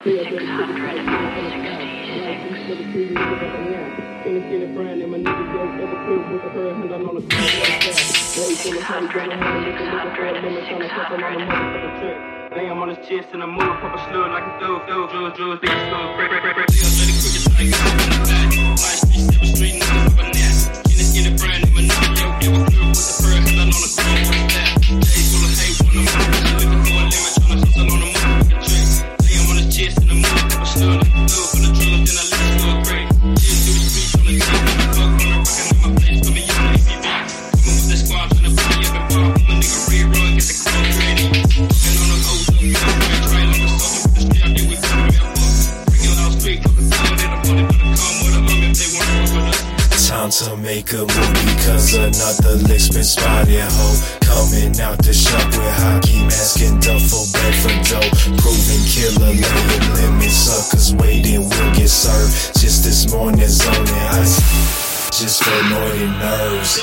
Lay him on his chest and I move, pop a slug like a dove, drugs, big slug, break, deals, let it quick, it's like my street, 7th Street, niggas up a nap. Get it brand new, man, yo, a flip with the fur, hand on the chrome, what's that? Days full of hate, when I'm looking for a limit, tryna hustle on the motherfucking trick. Lay him on his chest and I move, pop a slug like a dove, for the drugs, then I let it slug, break. Deals through the streets on the team, fuck on the rockin' on my place, put me on the ACV. Coming with the squad, tryna put me up and pop, my nigga rerun, get the club ready. Fucking on the hoes, time to make a movie, cause another lick's been spotted, ho. Coming out the shop with hockey mask and duffel bag for dough. Proven killer, laying limits, suckers waiting, will get served. Just this morning, zoning ice, just for annoying nerves.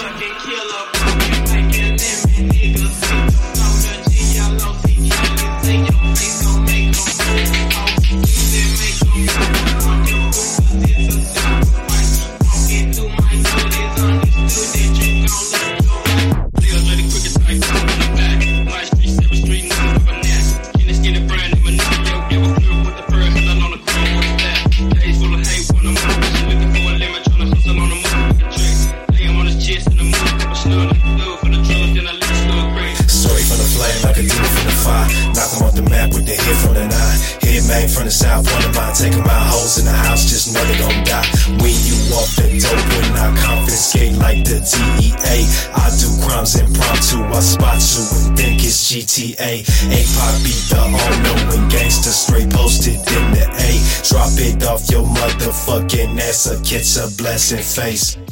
From the south, one of mine, taking my hoes in the house, just know they gon' die. When you walk the dope, when I confiscate like the DEA, I do crimes impromptu, I spot you and think it's GTA. A-Pop beat the all-knowing gangster, straight posted in the A. Drop it off your motherfucking ass or catch a blasting face.